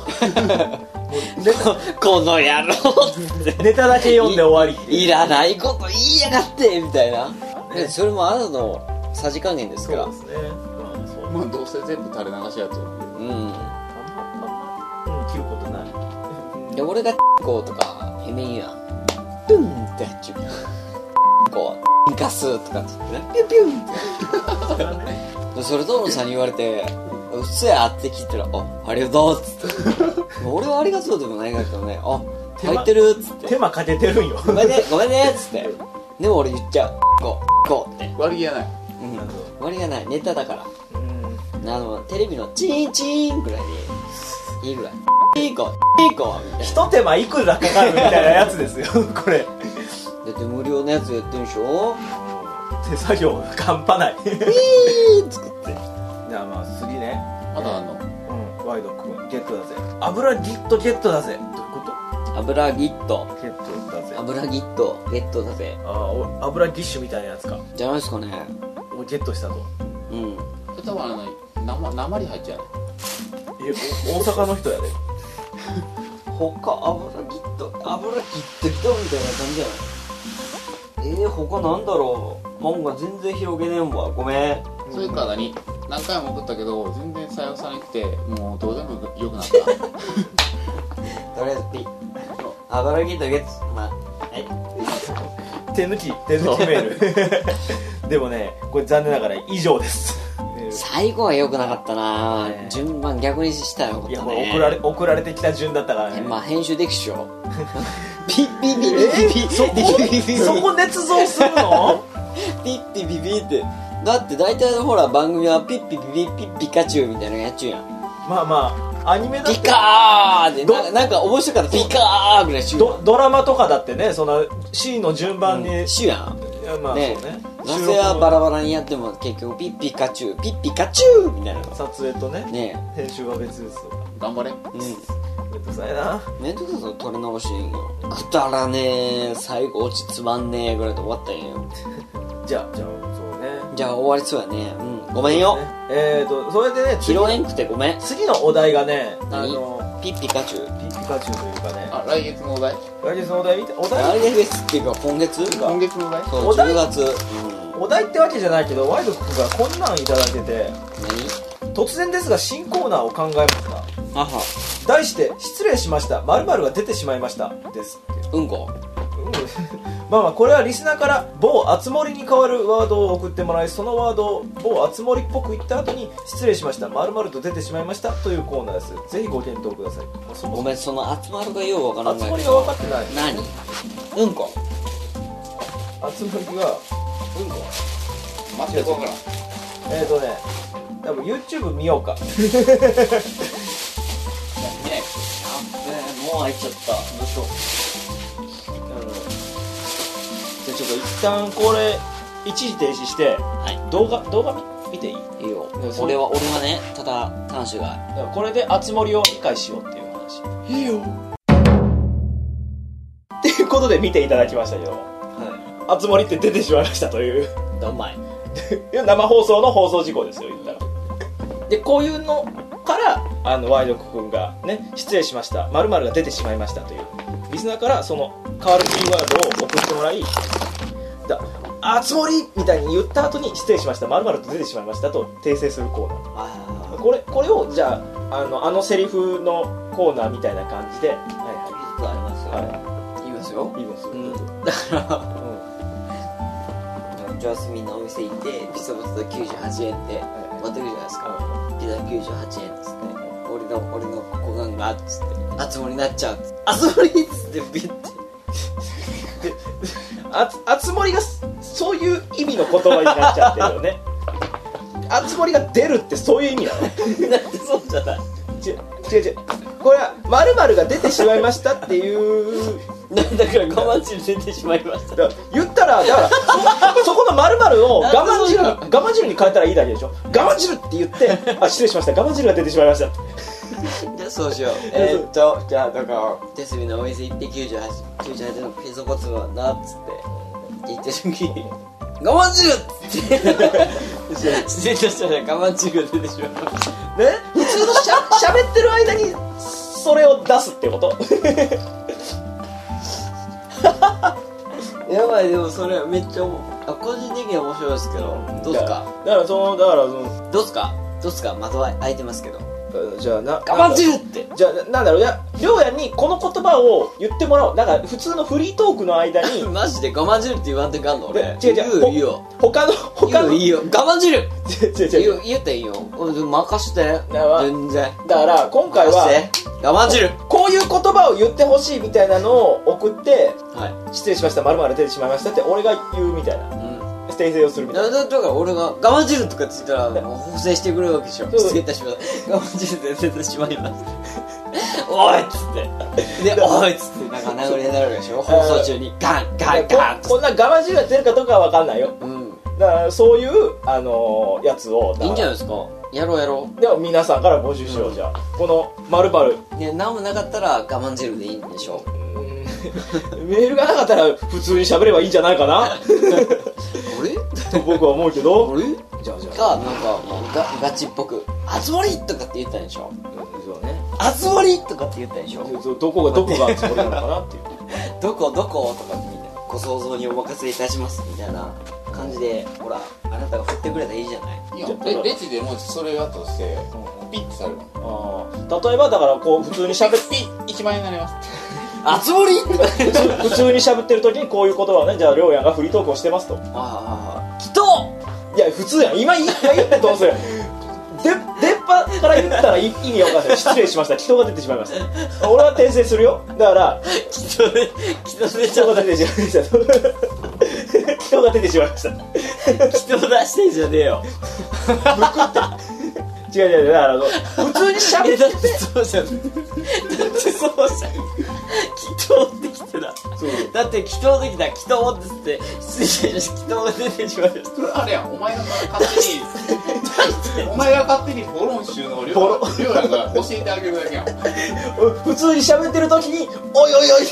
この野郎ってネタだけ読んで終わりいらないこと言いやがってみたいな、ね、それもあなたのさじ加減ですから。 そうですね、まあ、そうまあどうせ全部垂れ流しやと思う。 うん、 あんまあんま、うん、切ることないで俺がこうとかへめんやプンってやっちゅうこうガスとかって言ってねピュンピュンってそれともさんに言われてうっせやって聞いたらあありがとうっつって俺はありがとうでもないんだけどねあ入ってるっつって手間かけてるんよごめんねごめんねっつってでも俺言っちゃうこうこうって悪気がない、 うん、悪気がないネタだから、うん、あのテレビのチーンチーンぐらいでいいぐらいいい子いい子みたいな一手間いくらかかるみたいなやつですよこれだって無料のやつやってるでしょ。 手作業半端ないピー作ってじゃあまあ次ねまだあんの、 うん、ワイド君ゲットだぜ油ギットゲットだぜどういうこと。 油ギットゲットだぜ油ギットゲットだぜ。 ああ、油ギッシュみたいなやつか。 じゃないですかね。 俺ゲットしたと。 うん。 多分あの生鉛入っちゃうね。 いや、大阪の人やで。 他油ギット油ギットギトみたいな感じじゃない。えー、他なんだろう。もんが全然広げねえんわ。ごめん。 それから何何回も送ったけど全然採用されなくて、もうどうでもよくなった。 とりあえずピッ油ギットゲット。まあはい手抜き手抜きメール。でもね、これ残念ながら以上です。 最後は良くなかったな、 ね、 順番逆にしたらよかったね。 いや、これ送られ送られてきた順だったからね。 まあ編集できっしょ。ピッピピピピピ、 そこそこ捏造するの？ ピッピピピって。だって大体のほら番組はピッピピピピピカチュウみたいなのやっちゅうやん。 まあまあアニメだってピカーってな ん, なんか面白かったピカーぐらいしゅうやん。 ド, ドラマとかだってね、その C の順番に、 うん、しゅうやん。 いや、まあね、 そうね、 なぜはバラバラにやっても結局ピッピカチュウピッピカチュウみたいなの。 撮影とね、 ね編集は別ですよ。 頑張れ。 うん。 めんどくさいな。 めんどくさいぞ、撮り直しんよ。くだらねえ、最後落ちつまんねえぐらいで終わったんよ。 じゃあじゃあそうね。 じゃあ終わりそうやね。うん、ごめんよ。 ね、えーとそれでね、 拾えんくてごめん。 次のお題がね、あ何？ のピッピカチュウ。 ピピカチュウというかね、 あ、来月のお題来月のお題見て、お題来月っていうか今月？ 今月のお題そう、 お題じゅうがつ。うん。 お題ってわけじゃないけど、ワイド君がこんなんいただいてて、 何？ 突然ですが新コーナーを考えました。 あは。 題して失礼しました、〇〇が出てしまいましたですって。 うんこ。 うんまあまあこれはリスナーから某あつ森に代わるワードを送ってもらい、そのワードを某あつ森っぽく言った後に失礼しました、〇〇と出てしまいましたというコーナーです。ぜひご検討ください。まあ、そもそもごめん、その集まるがようわからあつ森ないけど。 が分かってない。 何？うんこ。 あつ森がうんこ。 待ってこからん。 えーとね多分 YouTube 見ようか。 見ないあ、もう入っちゃった。どうしよじゃあちょっと一旦これ一時停止して、 は動画動画 見, 見ていい？ い。いいよ。 そう俺は俺はね、ただ端子が。 だからこれであつ森を理解しようっていう話。いいよ。っていうことで見ていただきましたけど、 はあつ森って出てしまいましたというい。どんまい。 生放送の放送事故ですよ、言ったら。でこういうのからあのワイドク君がね、失礼しました、〇〇が出てしまいましたというリスナーからその代わるキーワードを送ってもらい、だあつ森みたいに言った後に失礼しました、〇〇と出てしまいましたと訂正するコーナー。 あこれこれをじゃああのあのセリフのコーナーみたいな感じで、はいあ、ありますよ。 は言いますよ。 い、いいですよ、 うん。だから、 うんジャスミンのお店行ってピザポテトきゅうじゅうはちえんで持ってくるじゃないですか。ピザきゅうじゅうはちえんっつって、俺の俺の股間がっつってあつ森になっちゃうっつってあつ森っつってビッてあ, あつ森がそういう意味の言葉になっちゃってるよね。あつ森が出るってそういう意味なの？ なんでそうじゃない。 違う違う違う、これは〇〇が出てしまいましたっていうなんだから我慢汁出てしまいました。 だ言ったらだから そ, そこの〇〇を我慢汁我慢汁に変えたらいいだけでしょ。我慢汁って言ってあ失礼しました我慢汁が出てしまいました。 じゃあそうしよう。えー、っとじゃあだからジャスミンのお店行ってきゅうじゅうはちのピザポテトなんだっつって言ってる時に我慢汁って自然としたら我慢汁が出てしまいましたね、普通のしゃ喋ってる間にそれを出すってことやばい。でもそれめっちゃあ個人的には面白いですけど、どうすか。 だからそのだからそのどうすかどうすか窓は開いてますけどじゃあな我慢汁ってじゃあなんだろう、いやりょうやにこの言葉を言ってもらおう。だから普通のフリートークの間にマジで我慢汁って言わんといかんの俺。 違う違う、 言ういいよ他の他のいいよ我慢汁違う違う違う言う言っていいよ。任して全然。 だから今回は我慢汁こういう言葉を言ってほしいみたいなのを送ってはい失礼しました〇〇出てしまいましたって俺が言うみたいな、 うん訂正をするみたいな。 だから俺が我慢汁とかついたらもう補正してくれるわけでしょ。失礼いたします我慢汁で出てしまいますおいっつってでおいっつってなんか殴りになるでしょ放送中にガンガンガンっつってこんな我慢汁が出るかどうかは分かんないよ。 うんだからそういうあのー、やつをいいんじゃないですか。やろうやろでは皆さんから募集しよう、うん、じゃあこの〇〇 ね、何もなかったら我慢汁でいいんでしょ。 メールがなかったら普通に喋ればいいんじゃないかなあれと僕は思うけど、 あれじゃあじゃあかなんかもうガガチっぽく「あつ森!」とかって言ったんでしょそうね、 「あつ森!」とかって言ったんでしょそうどこがどこがつもりなのかなっていうどこどことかみたいなご想像にお任せいたしますみたいな感じでほらあなたが振ってくれたらいいじゃないいやレレジでもしそれがとしてピッてされるのあー例えばだからこう普通に喋ってピッいちまん円になりますあつ森とか普通普通に喋ってる時にこういう言葉をね、じゃありょうやんがフリートークをしてますと、 ああ人いや普通やん、今今言ってどうするで電波から言ったら意味わかんない、失礼しました、人が出てしまいました、俺は訂正するよ、だから人で人で人が出てしまいました人が出てしまいました人出してんじゃねえよ違う違う、だからあの普通に喋ってだってそうじゃんだってそうじゃん祈祷ってきてたそうだって祈祷できた祈祷って言って失礼しました祈祷が出てしまいましたそれあれやんお前が勝手にお前が勝手にフォロン収納量量やが教えてあげるだけやん普通に喋ってる時においおいおい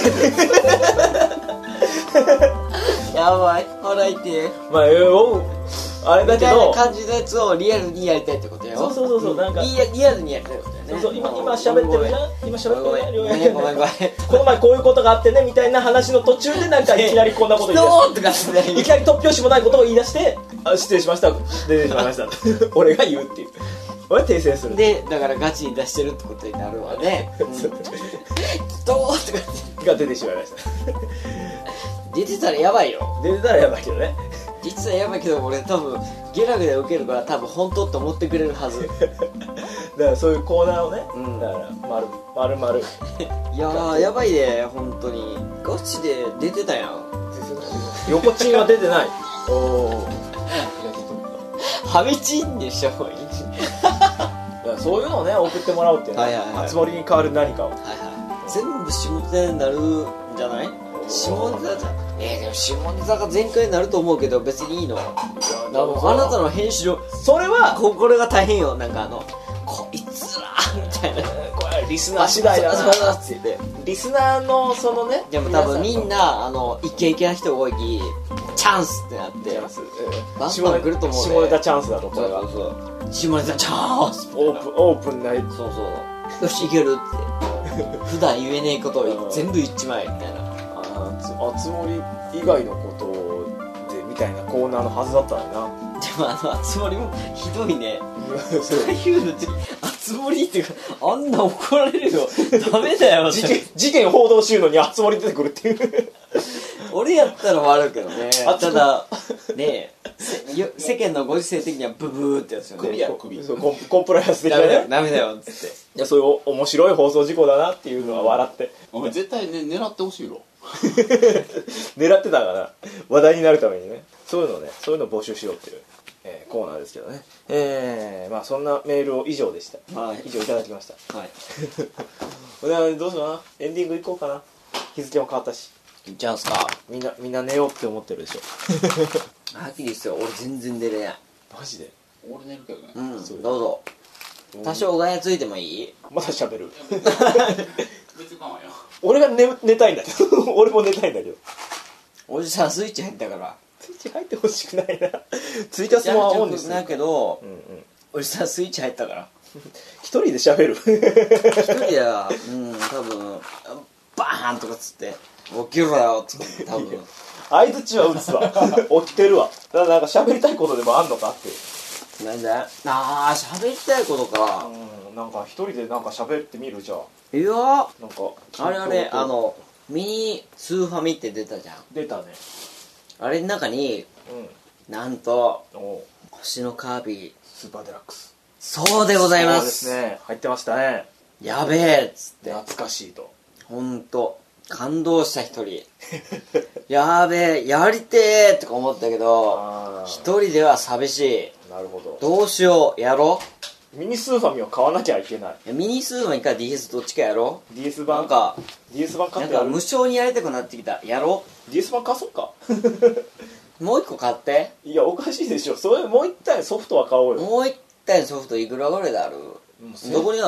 やばいほらいてまあえーおうあれだみたいけどな感じのやつをリアルにやりたいってことよそうそうそうそう、なんかリアリアルにやりたいってことだよねそうそう今今喋ってるじゃん、今喋ってるじゃん、りょうやんごめんごめんごめんこの前こういうことがあってねみたいな話の途中でなんかいきなりこんなこと言い人とかしない出しいきなり突拍子もないことを言い出してあ失礼しました出てしまいました俺が言うっていう俺訂正するでだからガチに出してるってことになるわね人とかってが出てしまいました出てたらやばいよ出てたらやばいけどね実はやばいけど俺多分ゲラゲラ受けるから多分本当って思ってくれるはずだからそういうコーナーをね、 うんだから丸丸丸いやーやばいね本当にガチで出てたやん横チンは出てないおおはみちんでしょいいしそういうのをね送ってもらうっていうのはいはいはいはつもりに変わる何かをはいはい全部下ネタになるんじゃない下ネタじゃんえー、でも下ネタが全開になると思うけど別にいいのあのあなたの編集のそれはここれが大変よなんかあのこいつらみたいなこれリスナー次第だそうそうなそうって言ってリスナーのそのねでも多分みんなあのイケイケな人が多いきチャンスってなってチャンスバンバン来ると思うね下ネタチャンスだとこれがそうそう下ネタチャンスオープンオープンなそうそうよしいけるって普段言えねえことを全部言っちまえみたいなあつ森以外のことでみたいなコーナーのはずだったのになでもあのあつ森もひどいねそうそういうのってあつ森っていうかあんな怒られるよダメだよ事件事件報道収納にあつ森出てくるっていう俺やったら悪いけどねあただねえよ世間のご時世的にはブブーってやつよね首やろ首そうコンコンプライアンス的ダメだよなねダメだよっつっていやそういう面白い放送事故だなっていうのは笑ってお前絶対ね狙ってほしいろ狙ってたから話題になるためにねそういうのねそういうのを募集しようっていう、えーコーナーですけどねえー、まあそんなメールを以上でした、 はい以上いただきましたはいではどうしようかなエンディングいこうかな日付も変わったしいっちゃうんすかみんなみんな寝ようって思ってるでしょはっきりですよ俺全然出れないマジで俺寝るけどねうんそうどうぞ多少ガヤついてもいいまだ喋る別に我慢よ俺が 寝, 寝たいんだけど俺も寝たいんだけどおじさんスイッチ入ったからツイッチ入ってほしくないなツイキャスもオンですだけどうんうんおじさんスイッチ入ったから一人で喋る一人ではうん多分バーンとかっつって起きろよっつって多分相づちは打つわ起きてるわただなんか喋りたいことでもあんのかってなんだあー喋りたいことかうんなんか一人でなんか喋ってみるじゃあいやなんかあれあれあのミニスーファミって出たじゃん出たねあれの中にうんなんとお星のカービィスーパーデラックスそうでございまそうですすね入ってましたねやべえっつって懐かしいとほんと感動した一人やべえやりてーとか思ったけどあ一人では寂しいなるほどどうしようやろミニスーファミを買わなきゃいけないういやミニスーファミか ディーエス どっちかやろディーエスな版んかディーエス 版買ってやるなんか無償にやりたくなってきたやろディーエス 版貸そうかもう一個買っていやおかしいでしょそれもう一体ソフトは買おうよもう一体ソフトいくらぐらいであるうんどこにある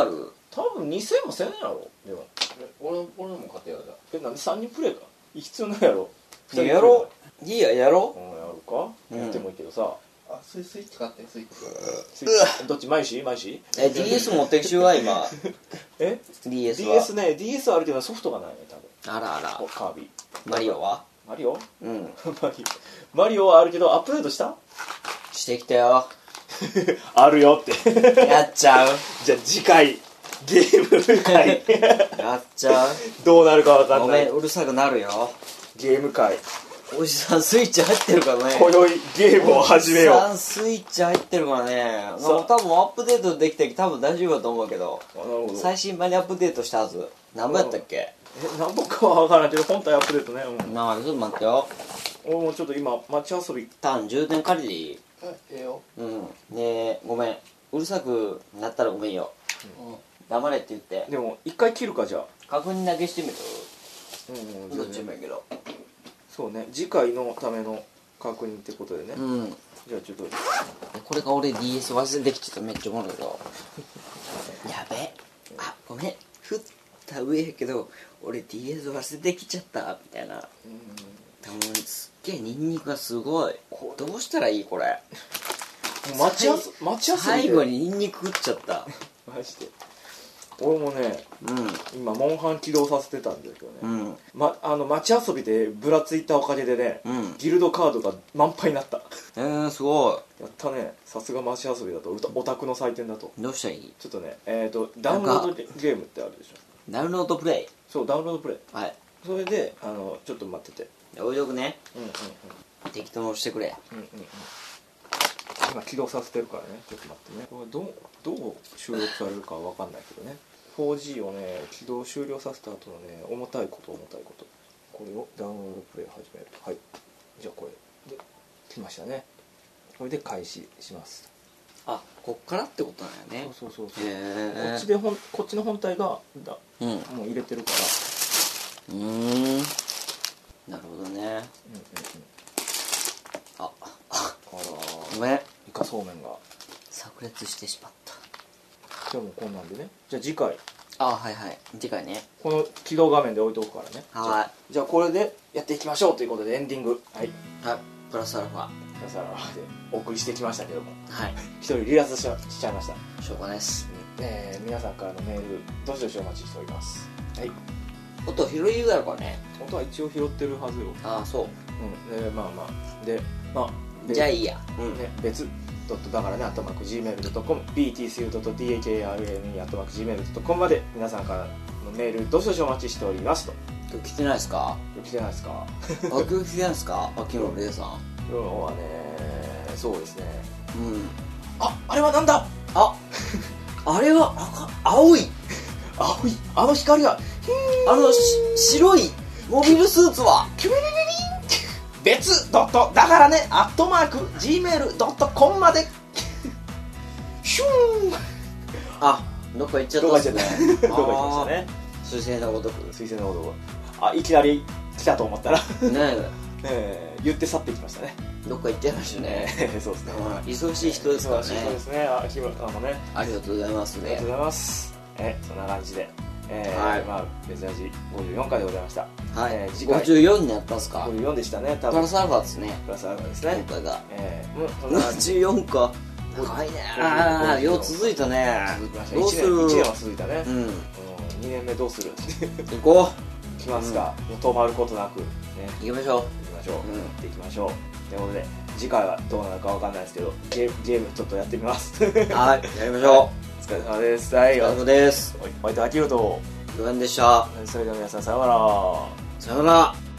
多分にせんもせんやろ。でも俺俺も買ってやるじゃん。 え、なんでさんにんプレイか必要ないやろ。 やろう。いいや、やろう。うん、やるか、うん、やってもいいけどさ。 あ、スイスイッチ買って、スイッチ。 スイッチどっち？マイシーマイシーえ、ディーエス 持ってきちゅうわ、今。 えディーエス はディーエス ね、ディーエス あるけどソフトがないね、多分。 あらあら。 カービィ。 マリオはマリオうん。 マリオ。マリオはあるけど、アップデートした？ してきたよ。 あるよって。 やっちゃう。 じゃあ次回、ゲーム会。 やっちゃう。 どうなるかわかんない。 ごめん、うるさくなるよ。 ゲーム会。 おじさんスイッチ入ってるからね。 今宵ゲームを始めよう。 おじさんスイッチ入ってるからね。多分アップデートできて多分大丈夫だと思うけど。 なるほど。 最新版にアップデートしたはず。何本やったっけ？ え、何本かはわからんけど、本体アップデートね。うん、 なあ、ちょっと待ってよ。 俺もちょっと今、街遊び。 ターン充電借りていい？ ええよ。 うん。ねえ、ごめん。うるさくなったらごめんよ。 うん。 黙れって言って。 でも、一回切るか、じゃあ。 確認だけしてみる？ うん、 どっちもいいけど。 そうね、次回のための確認ってことでね。 うん。 じゃあちょっと。 これが俺 ディーエス 忘れてきちゃっためっちゃおもろいよ。やべえ。あ、ごめん。振った上やけど、俺 ディーエス 忘れてきちゃった、みたいな。 うん。 多分すっげえニンニクがすごい。どうしたらいいこれ。 街遊び、街遊びで。 最後にニンニク食っちゃった。 マジで。俺もね、 う今、モンハン起動させてたんだけどね。 ん。うん。 ま、あの、街遊びでぶらついたおかげでね、 うん。 ギルドカードが満杯になった。 えー、すごやったね。さすが街遊びだと、オタクの祭典だと。 い。どうしたらいい？ ちょっとね、えっと、ダウンロードゲームってあるでしょ。 ダウンロードプレイ。 そう、ダウンロードプレイ。 はい。 それで、あの、ちょっと待ってて。 置いとくね。 うんうんうん。 適当に押してくれ。 うんうんうん。今起動させてるからね。ちょっと待ってね。これどう、どう収録されるかわかんないけどね。フォージー をね、起動終了させた後のね、重たいこと重たいこと。これをダウンロードプレイ始める。はい。じゃあこれで、来ましたね。これで開始します。 あ、こっからってことなんやね。 そうそうそうそう。 へー。 こっちで本、こっちの本体がだ、 うん。 もう入れてるから。 うーん。なるほどね。 うんうんうん。 あ、あ、 あらごめん。 イカそうめんが。 炸裂してしまった。 じゃあもうこんなんでね。じゃあ次回。 あ、はいはい。次回ね。 この起動画面で置いとくからね。 はいじゃあ。じゃあこれでやっていきましょうということでエンディング。はい。 はい。プラスアルファ。 皆さんでお送りしてきましたけども。 はい。 一人離脱しちゃしちゃいました。 しょうがないです。 えー、皆さんからのメール、どしどしお待ちしております。はい。 音拾いだろかね。 音は一応拾ってるはずよ。 ああ、そう。 うん。で、まあまあ。で、まあ。でじゃあいいや。うん。 ね、別ドットだからね、アットマーク ジーメールドットコム、ビーティーシーユードットディーエイチエーアールエヌイー アットマーク ジーメールドットコムまで皆さんからのメール、どしどしお待ちしておりますと。 今日来てないですか？ 来てないですか？ あ、今日来てないですか？秋野レイさん。 今日はね、そうですね。 うん。 あ、あれはなんだ？ あ、あれは赤、青い。 青い、あの光が、 あのし白いモビルスーツは。 キュメリリリン別ドットだからね、アットマーク ジーメールドットコム まで。シューン。 あ、どっか行っちゃったどっか行っちゃっすね。 った。どっか行きましたね。 水星のごとく。 水星の男。あ、いきなり来たと思ったら、 ねえー、言って去ってきましたね。 え、どっか行っちゃいましたね。 えーそうですね。 忙しい人ですからね。 忙しい人ですね。あ、木村さんもね。 ありがとうございますねありがとう。ございます。え、そんな感じで。えー、 はいまあ、珍しいごじゅうよんかいでございました。 はい、 えー次回ごじゅうよんになったんですか？ ごじゅうよんでしたね、多分。 プラスアルファですね。 プラスアルファです今ね。 回が。 えー、うん、そんな感じ。 ごじゅうよんか。高いね。ああ、よう続いたね。 続きました。 どう 1年、 する？ 一年は続いたね。 ううん、 ん。 にねんめどうする？ 行こ来ますか、もう止まることなく、ね、 う。行きましょ行きましょう。 うん行っていきましょう。ということで、次回はどうなるかわかんないですけど、ゲーム、ゲームちょっとやってみます。 う。はい、やりましょお疲れ様です。はう。 い、 お疲れ様です。 お相手はキルト。 ごめんでした。 それでは皆さん、さようなら。 さよなら。